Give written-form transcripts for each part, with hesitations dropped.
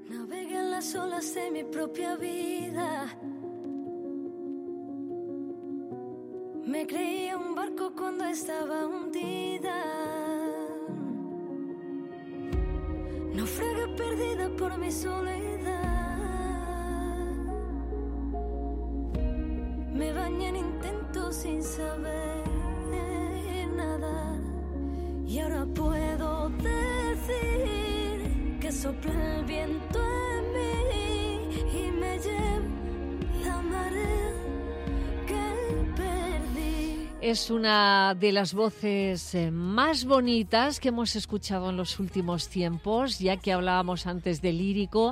Navegué en las olas de mi propia vida. Me creía un barco cuando estaba hundida. Naufragué perdida por mi soledad. Me bañé en intentos sin saber nadar. Y ahora puedo decir que sopla el viento en mí y me lleva la marea que perdí. Es una de las voces más bonitas que hemos escuchado en los últimos tiempos. Ya que hablábamos antes de lírico,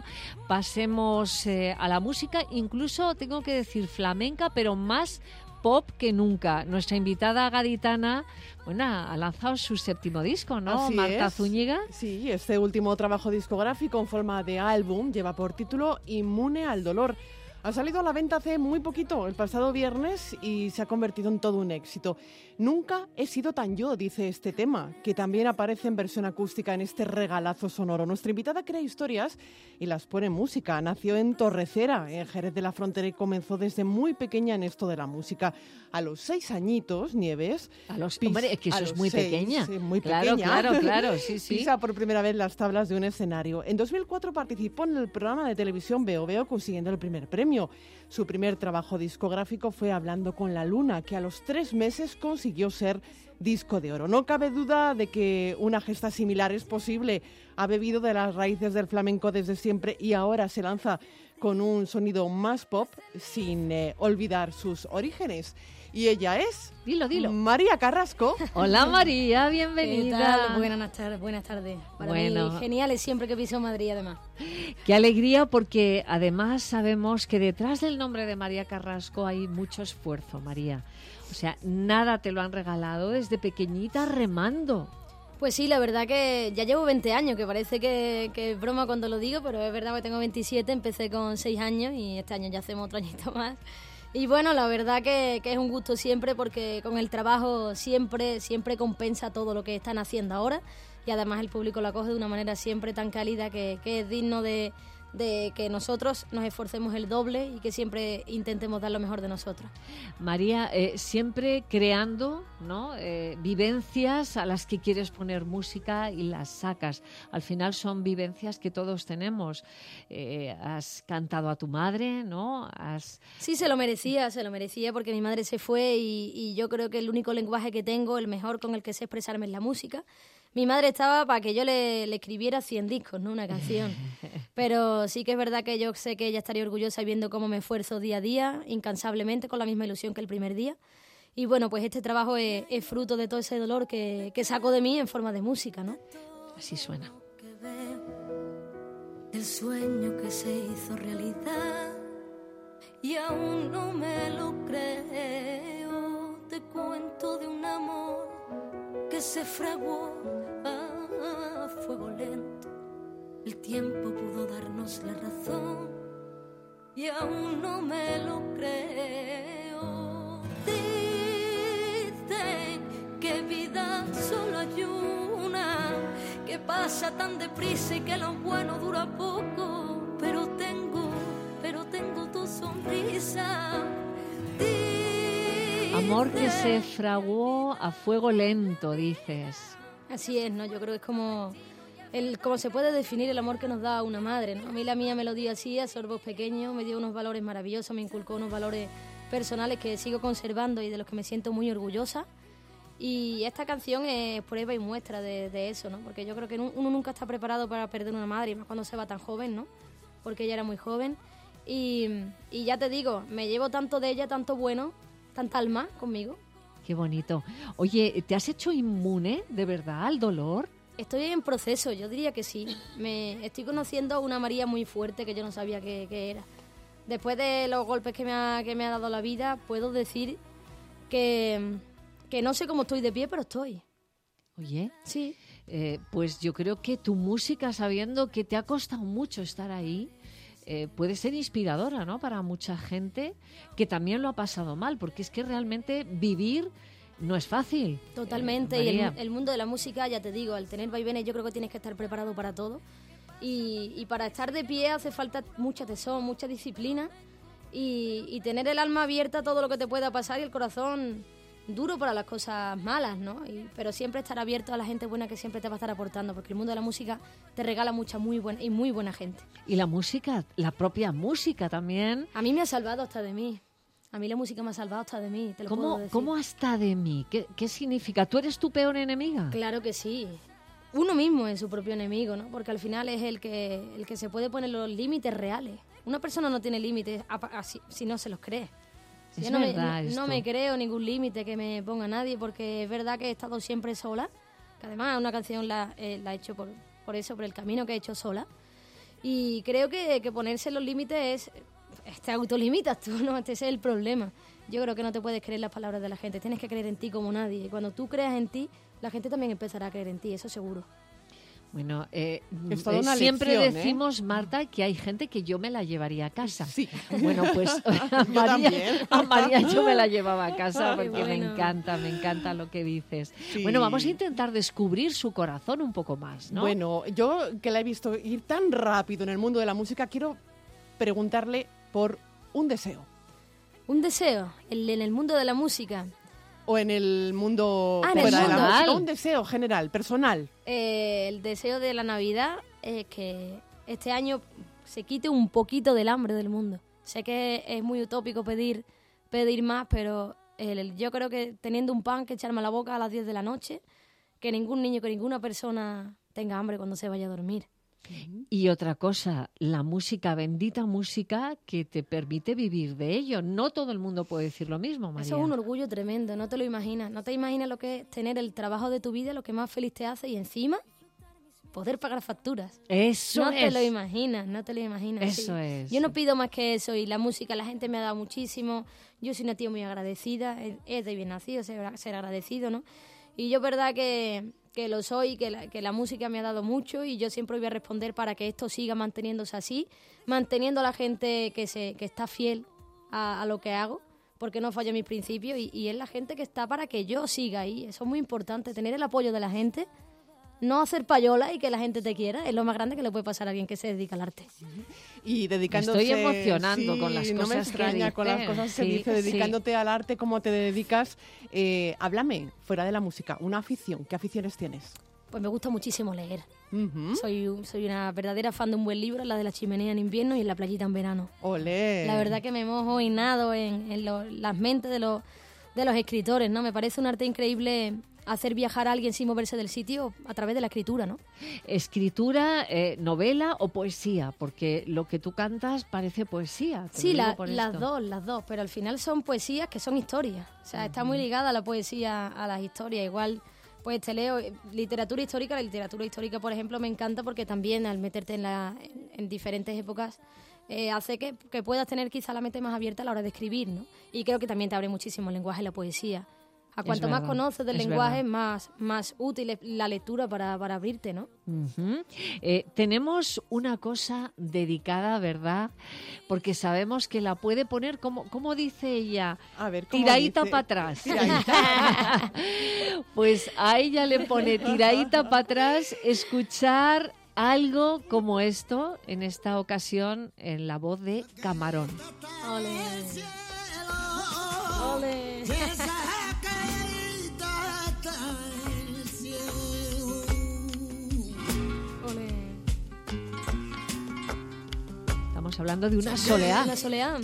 pasemos a la música, incluso tengo que decir flamenca, pero más pop que nunca. Nuestra invitada gaditana, bueno, ha lanzado su séptimo disco, ¿no? Así Marta es. Zúñiga. Sí, este último trabajo discográfico en forma de álbum lleva por título Inmune al dolor. Ha salido a la venta hace muy poquito, el pasado viernes, y se ha convertido en todo un éxito. Nunca he sido tan yo, dice este tema, que también aparece en versión acústica en este regalazo sonoro. Nuestra invitada crea historias y las pone en música. Nació en Torrecera, en Jerez de la Frontera, y comenzó desde muy pequeña en esto de la música. A los 6 añitos, Nieves... Hombre, es que eso es muy pequeña. Sí, muy claro, pequeña. Claro, sí. Pisa por primera vez las tablas de un escenario. En 2004 participó en el programa de televisión Veo Veo, consiguiendo el primer premio. Su primer trabajo discográfico fue Hablando con la Luna, que a los 3 meses consiguió ser disco de oro. No cabe duda de que una gesta similar es posible. Ha bebido de las raíces del flamenco desde siempre y ahora se lanza con un sonido más pop sin olvidar sus orígenes. Y ella es... Dilo. María Carrasco. Hola María, bienvenida. ¿Qué tal? Buenas tardes. Para mí geniales siempre que piso Madrid, además. Qué alegría, porque además sabemos que detrás del nombre de María Carrasco hay mucho esfuerzo, María. O sea, nada te lo han regalado desde pequeñita remando. Pues sí, la verdad que ya llevo 20 años, que parece que es broma cuando lo digo, pero es verdad que tengo 27, empecé con 6 años y este año ya hacemos otro añito más. Y bueno, la verdad que es un gusto siempre, porque con el trabajo siempre compensa todo lo que están haciendo ahora, y además el público lo acoge de una manera siempre tan cálida que es digno de que nosotros nos esforcemos el doble y que siempre intentemos dar lo mejor de nosotros. María, siempre creando, ¿no? Vivencias a las que quieres poner música y las sacas. Al final son vivencias que todos tenemos. Has cantado a tu madre, ¿no? Sí, se lo merecía, porque mi madre se fue y yo creo que el único lenguaje que tengo, el mejor con el que sé expresarme, es la música. Mi madre estaba para que yo le escribiera 100 discos, ¿no? Una canción. Pero sí que es verdad que yo sé que ella estaría orgullosa viendo cómo me esfuerzo día a día, incansablemente, con la misma ilusión que el primer día. Y bueno, pues este trabajo es fruto de todo ese dolor que saco de mí en forma de música, ¿no? Así suena. El sueño que se hizo realidad y aún no me lo creo. Te cuento de un amor que se fraguó a fuego lento. El tiempo pudo darnos la razón y aún no me lo creo. Dicen que vida solo hay una, que pasa tan deprisa y que lo bueno dura poco, pero tengo tu sonrisa. Amor que se fraguó a fuego lento, dices. Así es, ¿no? Yo creo que es como se puede definir el amor que nos da una madre, ¿no? A mí la mía me lo dio así, a sorbos pequeños, me dio unos valores maravillosos, me inculcó unos valores personales que sigo conservando y de los que me siento muy orgullosa. Y esta canción es prueba y muestra de eso, ¿no? Porque yo creo que uno nunca está preparado para perder una madre, y más cuando se va tan joven, ¿no? Porque ella era muy joven. Y ya te digo, me llevo tanto de ella, tanto bueno, tanta alma conmigo. Qué bonito. Oye, ¿te has hecho inmune de verdad al dolor? Estoy en proceso, yo diría que sí. Me estoy conociendo a una María muy fuerte que yo no sabía que era. Después de los golpes que me ha dado la vida, puedo decir que no sé cómo estoy de pie, pero estoy. Oye, sí. Pues yo creo que tu música, sabiendo que te ha costado mucho estar ahí, puede ser inspiradora, ¿no? Para mucha gente que también lo ha pasado mal, porque es que realmente vivir no es fácil. Totalmente, y el mundo de la música, ya te digo, al tener vaivenes yo creo que tienes que estar preparado para todo. Y para estar de pie hace falta mucha tesón, mucha disciplina y tener el alma abierta a todo lo que te pueda pasar y el corazón duro para las cosas malas, ¿no? Pero siempre estar abierto a la gente buena que siempre te va a estar aportando, porque el mundo de la música te regala mucha muy buena gente. Y la música, la propia música también. A mí me ha salvado hasta de mí. A mí la música me ha salvado hasta de mí, te lo puedo decir. ¿Cómo hasta de mí? ¿Qué significa? ¿Tú eres tu peor enemiga? Claro que sí. Uno mismo es su propio enemigo, ¿no? Porque al final es el que se puede poner los límites reales. Una persona no tiene límites si no se los cree. Es Yo verdad no me creo ningún límite que me ponga nadie, porque es verdad que he estado siempre sola, que además una canción la he hecho por eso, por el camino que he hecho sola. Y creo que ponerse los límites te autolimitas tú, ¿no? Este es el problema. Yo creo que no te puedes creer las palabras de la gente, tienes que creer en ti como nadie. Y cuando tú creas en ti, la gente también empezará a creer en ti, eso seguro. Bueno, es toda una siempre lección, decimos, Marta, que hay gente que yo me la llevaría a casa. Sí. Bueno, pues a María yo me la llevaba a casa porque me encanta lo que dices. Sí. Bueno, vamos a intentar descubrir su corazón un poco más, ¿no? Bueno, yo que la he visto ir tan rápido en el mundo de la música, quiero preguntarle por un deseo. ¿Un deseo en el mundo de la música? O en el mundo en el fuera de la mundo. música, un deseo general, personal. El deseo de la Navidad es que este año se quite un poquito del hambre del mundo. Sé que es muy utópico pedir más, pero yo creo que teniendo un pan que echarme a la boca a las 10 de la noche, que ningún niño, que ninguna persona tenga hambre cuando se vaya a dormir. Y otra cosa, la música, bendita música que te permite vivir de ello. No todo el mundo puede decir lo mismo, María. Eso es un orgullo tremendo, no te lo imaginas. No te imaginas lo que es tener el trabajo de tu vida, lo que más feliz te hace, y encima poder pagar facturas. Eso no te lo imaginas, no te lo imaginas. Eso es. Yo no pido más que eso, y la música, la gente me ha dado muchísimo. Yo soy una tía muy agradecida, es de bien nacido ser agradecido, ¿no? Y yo, verdad que lo soy, que la música me ha dado mucho, y yo siempre voy a responder para que esto siga manteniéndose así, manteniendo a la gente que está fiel a lo que hago, porque no falla mis principios, y es la gente que está para que yo siga ahí. Eso es muy importante, tener el apoyo de la gente, no hacer payola y que la gente te quiera, es lo más grande que le puede pasar a alguien que se dedica al arte. Y dedicándote... Me estoy emocionando con las cosas no me extraña que con las cosas que dice, dedicándote al arte, cómo te dedicas. Háblame, fuera de la música, una afición. ¿Qué aficiones tienes? Pues me gusta muchísimo leer. Uh-huh. Soy una verdadera fan de un buen libro, la de la chimenea en invierno y en la playita en verano. ¡Olé! La verdad que me mojo y nado en las mentes de los escritores, ¿no? Me parece un arte increíble hacer viajar a alguien sin moverse del sitio a través de la escritura, ¿no? Escritura, novela o poesía, porque lo que tú cantas parece poesía. Sí, las dos, pero al final son poesías que son historias. O sea, está muy ligada la poesía a las historias. Igual, pues te leo literatura histórica. La literatura histórica, por ejemplo, me encanta porque también al meterte en diferentes épocas hace que puedas tener quizá la mente más abierta a la hora de escribir, ¿no? Y creo que también te abre muchísimo el lenguaje y la poesía. A cuanto más conoces del lenguaje, más útil es la lectura para abrirte, ¿no? Uh-huh. Tenemos una cosa dedicada, ¿verdad? Porque sabemos que la puede poner, como dice ella, a ver, tiradita para atrás. Tiradita. Pues a ella le pone tiradita para atrás, escuchar algo como esto, en esta ocasión en la voz de Camarón. ¡Ole! ¡Ole! Estamos hablando de una soleá. Una soleá.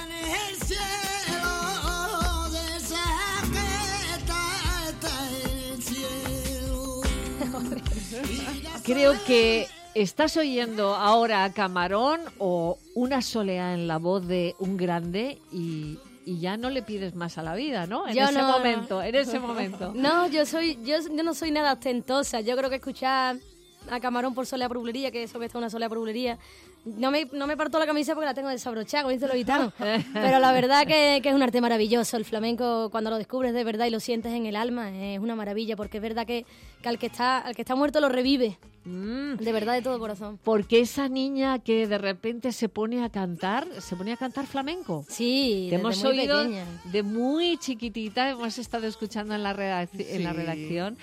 Creo que estás oyendo ahora a Camarón o una soleá en la voz de un grande y ya no le pides más a la vida, ¿no? En ese momento. No, yo no soy nada ostentosa. Yo creo que escuchar a Camarón por soleá por bulería, que eso que está una soleá por bulería, no me parto la camisa porque la tengo desabrochada, como dicen los gitanos. Pero la verdad que es un arte maravilloso. El flamenco, cuando lo descubres de verdad y lo sientes en el alma, es una maravilla, porque es verdad que al que está muerto lo revive. De verdad, de todo corazón. Porque esa niña que de repente se pone a cantar flamenco. Sí, te hemos muy oído pequeña. de muy chiquitita, hemos estado escuchando en la redacción.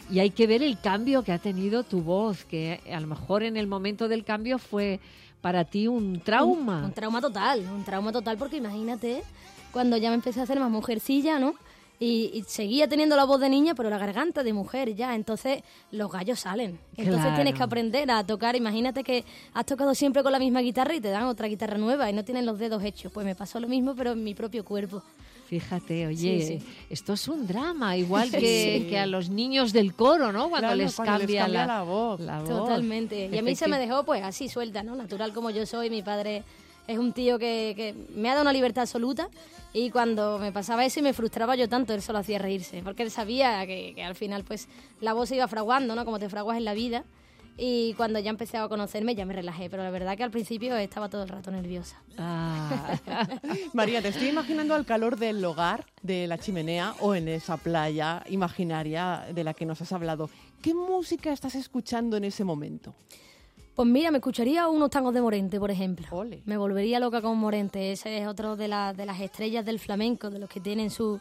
Y hay que ver el cambio que ha tenido tu voz, que a lo mejor en el momento del cambio fue para ti un trauma. Un trauma total, porque imagínate, cuando ya me empecé a hacer más mujercilla, ¿no? Y seguía teniendo la voz de niña, pero la garganta de mujer ya. Entonces los gallos salen. Entonces Claro. tienes que aprender a tocar. Imagínate que has tocado siempre con la misma guitarra y te dan otra guitarra nueva y no tienes los dedos hechos. Pues me pasó lo mismo, pero en mi propio cuerpo. Fíjate, oye, Sí. esto es un drama, igual que a los niños del coro, ¿no? Cuando Claro, les cuando cambia la voz. la voz. Totalmente. Y a mí se me dejó pues así suelta, ¿no? Natural como yo soy. Mi padre es un tío que me ha dado una libertad absoluta, y cuando me pasaba eso y me frustraba yo tanto, él solo hacía reírse, porque él sabía que al final pues la voz se iba fraguando, ¿no? Como te fraguas en la vida. Y cuando ya empecé a conocerme ya me relajé, pero la verdad que al principio estaba todo el rato nerviosa. Ah. María, te estoy imaginando al calor del hogar, de la chimenea o en esa playa imaginaria de la que nos has hablado. ¿Qué música estás escuchando en ese momento? Pues mira, me escucharía unos tangos de Morente, por ejemplo. Ole. Me volvería loca con Morente. Ese es otro de las estrellas del flamenco, de los que tienen su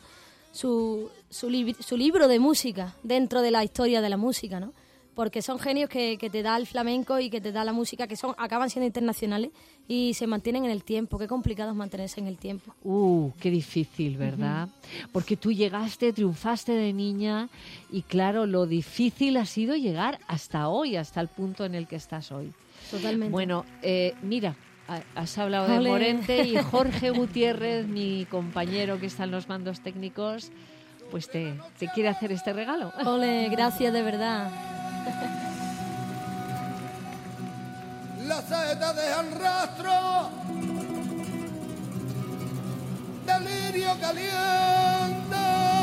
libro de música dentro de la historia de la música, ¿no? Porque son genios que te da el flamenco y que te da la música, que acaban siendo internacionales y se mantienen en el tiempo. Qué complicado es mantenerse en el tiempo. Qué difícil, ¿verdad? Porque tú llegaste, triunfaste de niña y claro, lo difícil ha sido llegar hasta hoy, hasta el punto en el que estás hoy. Totalmente. Bueno, mira, has hablado de Ole. Morente y Jorge Gutiérrez, mi compañero que está en los mandos técnicos, pues te quiere hacer este regalo. Ole, gracias de verdad. Las saetas dejan rastro, delirio caliente.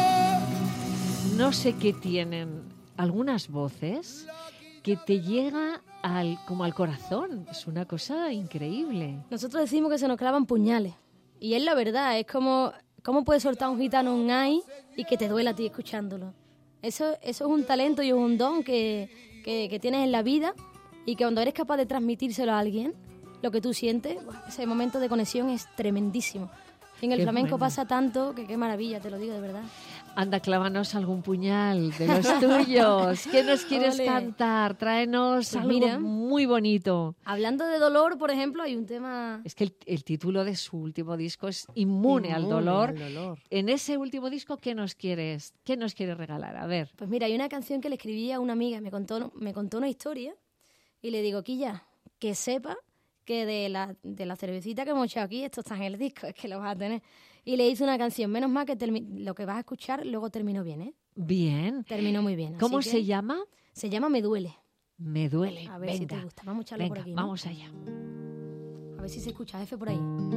No sé qué tienen algunas voces que te llega como al corazón. Es una cosa increíble. Nosotros decimos que se nos clavan puñales. Y es la verdad, es como... ¿Cómo puede soltar un gitano un ay y que te duela a ti escuchándolo? Eso es un talento y un don que tienes en la vida, y que cuando eres capaz de transmitírselo a alguien, lo que tú sientes, ese momento de conexión es tremendísimo. En el Qué flamenco bueno. pasa tanto que qué maravilla, te lo digo de verdad. Anda, clávanos algún puñal de los tuyos. ¿Qué nos quieres Ole. cantar? Tráenos Pues algo mira. muy bonito. Hablando de dolor, por ejemplo, hay un tema... Es que el título de su último disco es Inmune al dolor. al dolor. En ese último disco, ¿qué nos quieres regalar? A ver. Pues mira, hay una canción que le escribí a una amiga, me contó una historia, y le digo, Quilla, que sepa que de la cervecita que hemos echado aquí, esto está en el disco, es que lo vas a tener. Y le hice una canción, menos mal que lo que vas a escuchar luego terminó bien, ¿eh? Bien. Terminó muy bien. ¿Cómo así se que llama? Se llama Me Duele. Me duele. A ver Venga. si te gusta. Vamos a echarlo por Venga, aquí, ¿no? vamos allá. A ver si se escucha F por ahí.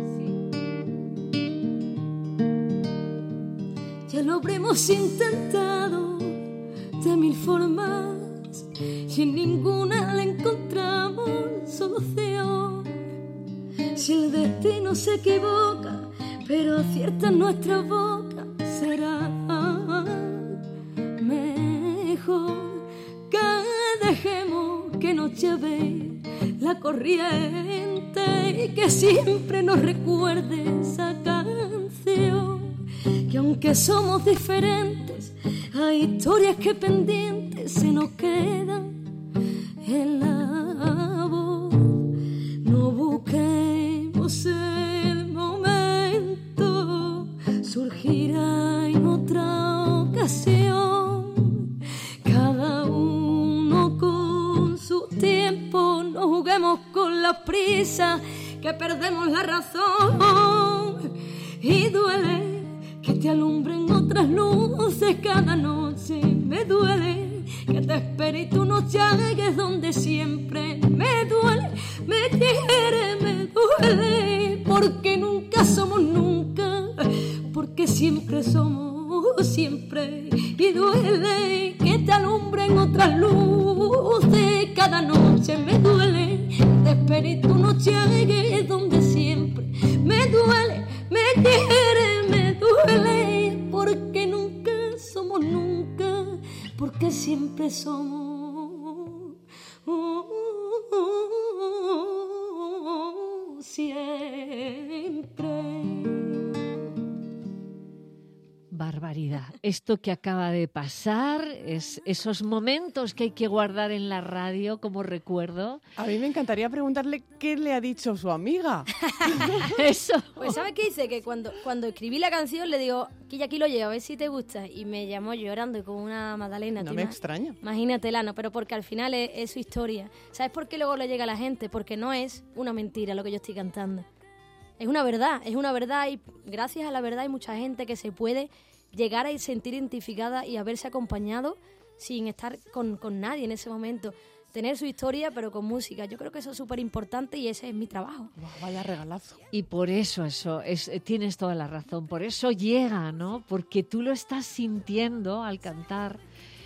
Ya lo habremos intentado de mil formas y en ninguna le encontramos solución. Si el destino se equivoca, pero acierta en nuestra boca, será mejor que dejemos que nos lleve la corriente y que siempre nos recuerde esa canción. Que aunque somos diferentes, hay historias que pendientes se nos quedan en la voz. No busquemos el momento, surgirá en otra ocasión. Cada uno con su tiempo, no juguemos con la prisa, que perdemos la razón. Y duele que te alumbren otras luces cada noche. Me duele que te espere y tú no llegues donde siempre. Me duele, me quiere, me duele, porque nunca somos nunca, porque siempre somos siempre. Y duele que te alumbren otras luces cada noche. Me duele que te espere y tú no llegues donde siempre. Me duele, me quiere, me duele, porque nunca somos nunca, porque siempre somos siempre. barbaridad. Esto que acaba de pasar, esos momentos que hay que guardar en la radio como recuerdo. A mí me encantaría preguntarle qué le ha dicho su amiga. Eso. Pues ¿sabes qué hice? Que cuando escribí la canción le digo, aquí lo llevo, a ver si te gusta. Y me llamó llorando como una magdalena. No me extraña. Imagínatela, ¿no? Pero porque al final es su historia. ¿Sabes por qué luego le llega a la gente? Porque no es una mentira lo que yo estoy cantando. Es una verdad y gracias a la verdad hay mucha gente que se puede llegar a sentir identificada y haberse acompañado sin estar con nadie en ese momento. Tener su historia pero con música. Yo creo que eso es súper importante y ese es mi trabajo. Wow, vaya regalazo. Y por eso tienes toda la razón, por eso llega, ¿no? Porque tú lo estás sintiendo al cantar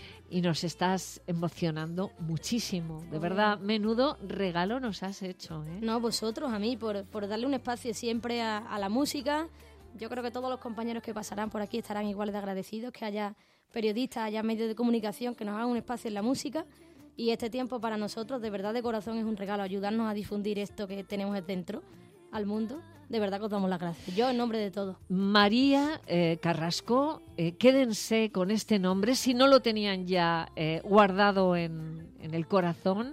y nos estás emocionando muchísimo. De verdad, menudo regalo nos has hecho, ¿eh? No, vosotros, a mí, por darle un espacio siempre a la música. Yo creo que todos los compañeros que pasarán por aquí estarán igual de agradecidos, que haya periodistas, haya medios de comunicación que nos hagan un espacio en la música. Y este tiempo para nosotros, de verdad, de corazón, es un regalo, ayudarnos a difundir esto que tenemos dentro al mundo. De verdad que os damos las gracias. Yo en nombre de todos. María Carrasco, quédense con este nombre, si no lo tenían ya guardado en el corazón,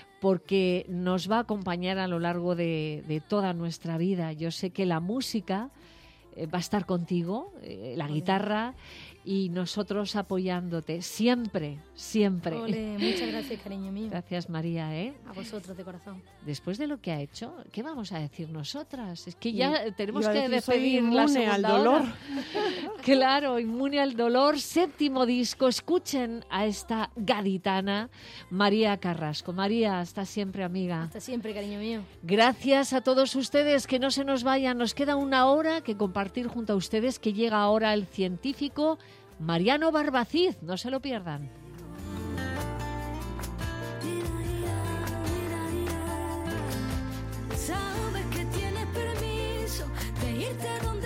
porque nos va a acompañar a lo largo de toda nuestra vida. Yo sé que la música va a estar contigo, la guitarra, y nosotros apoyándote siempre, siempre. Ole, muchas gracias, cariño mío. Gracias, María, ¿eh? A vosotros, de corazón. Después de lo que ha hecho, ¿qué vamos a decir nosotras? Es que ya tenemos Iba a que decir, soy despedir la inmune segunda al dolor. hora. Claro, Inmune al dolor, 7º disco. Escuchen a esta gaditana, María Carrasco. María, hasta siempre, amiga. Hasta siempre, cariño mío. Gracias a todos ustedes, que no se nos vayan. Nos queda una hora que compartir junto a ustedes, que llega ahora el científico Mariano Barbacid. No se lo pierdan. Sabes que tienes permiso de irte donde